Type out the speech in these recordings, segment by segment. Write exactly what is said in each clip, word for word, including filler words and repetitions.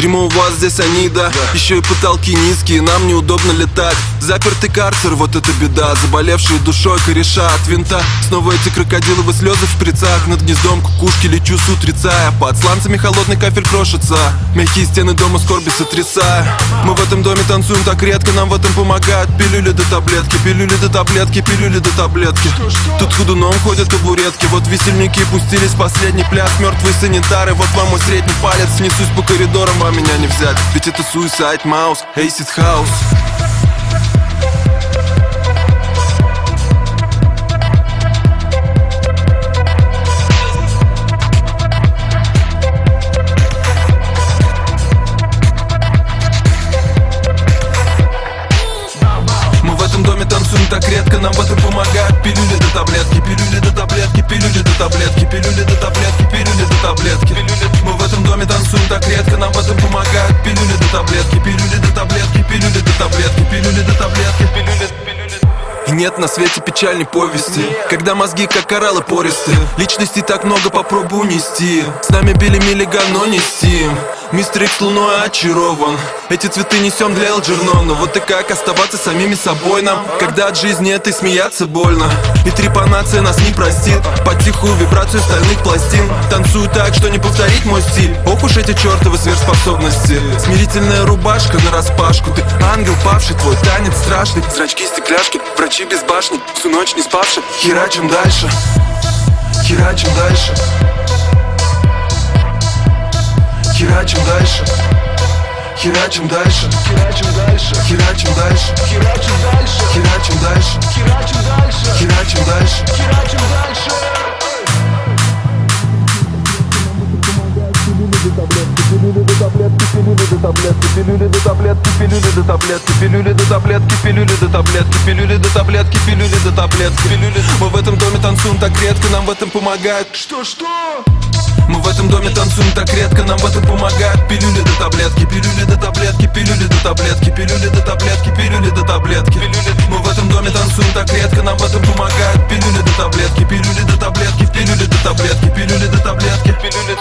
Дерьмо у вас здесь они, да, еще и потолки низкие, нам неудобно летать. Запертый карцер, вот это беда. Заболевшие душой кореша от винта. Снова эти крокодиловые слезы в шприцах. Над гнездом кукушки лечу с утреца. Под сланцами холодный кафель крошится. Мягкие стены дома скорби сотрясая. Мы в этом доме танцуем так редко, нам в этом помогают пилюли до таблетки, пилюли до таблетки, пилюли до таблетки. Тут ходуном ходят табуретки. Вот весельники пустились в последний пляс. Мертвые санитары, вот вам мой средний палец. Несусь по коридорам, вам меня не взять. Ведь это Suicide Mouse, Acid House. Танцуем так редко, нам в этом помогают пилюли до таблетки, пилюли до таблетки, пилюли до таблетки, пилюли до таблетки, пилюли до таблетки. Мы в этом доме танцуем так редко, нам в этом помогают пилюли до таблетки, пилюли до таблетки, пилюли до таблетки, пилюли до таблетки, пилюли, пилюли. И нет на свете печальной повести, когда мозги как кораллы пористы. Личностей так много, попробуй унести. С нами Билли Миллиган, но не Стим. Мистер Икс луной очарован. Эти цветы несем для Элджернона. Вот и как оставаться самими собой нам, когда от жизни этой смеяться больно. И трепанация нас не простит. Под тихую вибрацию стальных пластин танцую так, что не повторить мой стиль. Ох уж эти чертовы сверхспособности. Смирительная рубашка нараспашку. Ты ангел павший, твой танец страшный. Зрачки стекляшки, врачи без башни. Всю ночь не спавши, херачим дальше. Херачим дальше. Херачим дальше. Херачим дальше. Херачим дальше. Херачим дальше. Херачим дальше. Херачим дальше. Херачим дальше. Херачим дальше. Херачим дальше. Пилюли до таблетки, пилюли до таблетки, пилюли до таблетки, пилюли до таблетки, пилюли до таблетки, пилюли до таблетки, пилюли до таблетки, пилюли до таблетки, пилюли. Мы в этом доме танцуем так редко, нам в этом помогают. Что, что? Мы в этом доме танцуем так редко, нам в этом помогают пилюли до таблетки, пилюли до таблетки, пилюли до таблетки, пилюли до таблетки, пилюли до таблетки. Мы в этом доме танцуем так редко, нам в этом помогают пилюли до таблетки, пилюли до таблетки, пилюли до таблетки, пилюли до таблетки, пилюли,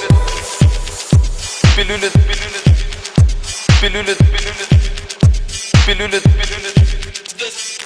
пилюли, пилюли, пилюли, пилюли, пилюли, пилюли.